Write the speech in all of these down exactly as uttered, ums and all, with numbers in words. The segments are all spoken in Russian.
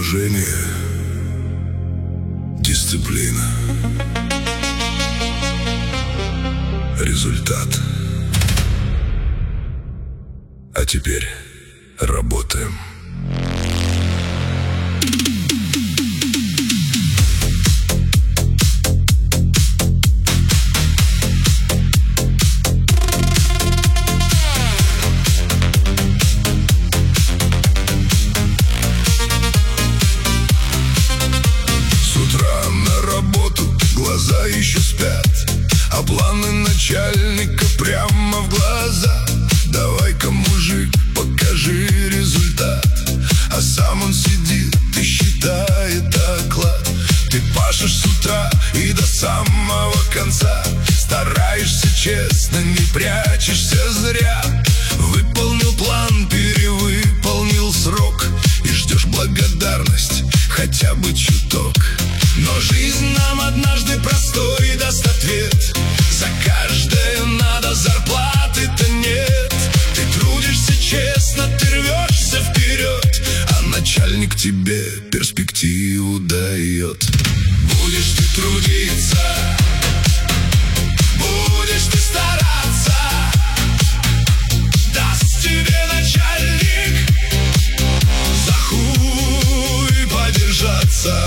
Уважение, дисциплина, результат. А теперь работаем. Глаза еще спят, а планы начальника прямо в глаза. Давай-ка, мужик, покажи результат. А сам он сидит и считает оклад. Ты пашешь с утра и до самого конца, стараешься честно, не прячешься зря. Выполнил план, перевыполнил срок и ждешь благодарность хотя бы чуток. Но жизнь нам однажды простой даст ответ. За каждое надо, зарплаты-то нет. Ты трудишься честно, ты рвешься вперед, а начальник тебе перспективу дает. Будешь ты трудиться, будешь ты стараться, даст тебе начальник за хуй подержаться.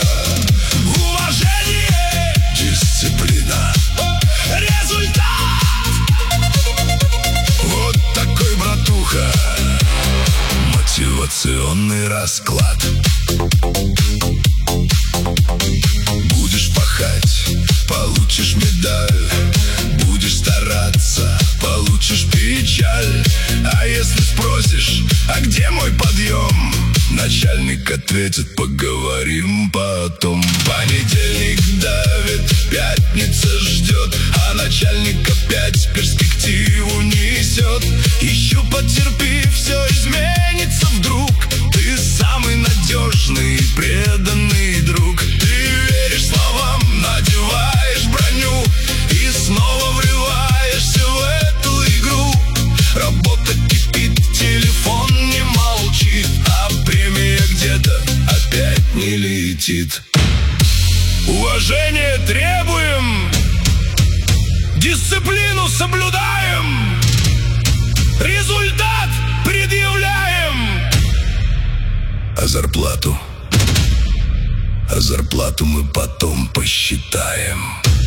Дисциплина, результат. Вот такой, братуха, мотивационный расклад. Будешь пахать, получишь медаль. Будешь стараться, получишь печаль. А если спросишь, а где мой подъем, начальник ответит: поговорим потом. Понедельник давит, пятница ждет, а начальник опять перспективу несет. Еще потерпи, все изменится вдруг. Ты самый надежный и преданный друг. Ты веришь словам, надеваешь броню и снова врываешься в эту игру. Работа кипит, телефон не молчит, а премия где-то опять не летит. Уважение требуем, дисциплину соблюдаем, результат предъявляем. А зарплату, а зарплату мы потом посчитаем.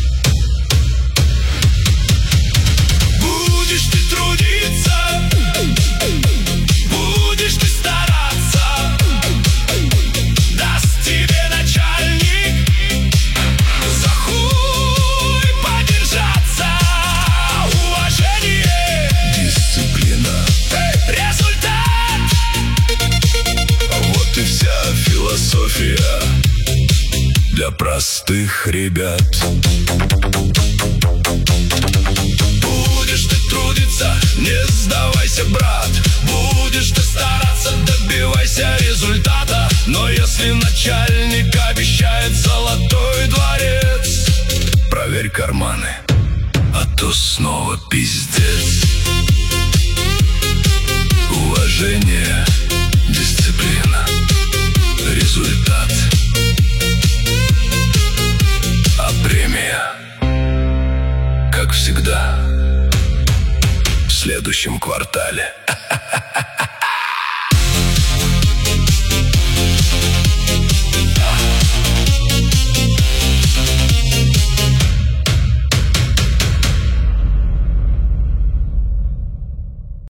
Будешь ты трудиться, будешь ты стараться, даст тебе начальник за хуй подержаться. Уважение, дисциплина, результат. Вот и вся философия для простых ребят. Будешь ты трудиться, не сдавайся, брат. Будешь ты стараться, добивайся результата. Но если начальник обещает золотой дворец, проверь карманы, а то снова пиздец. Уважение, дисциплина, результат. А премия, как всегда, в следующем квартале.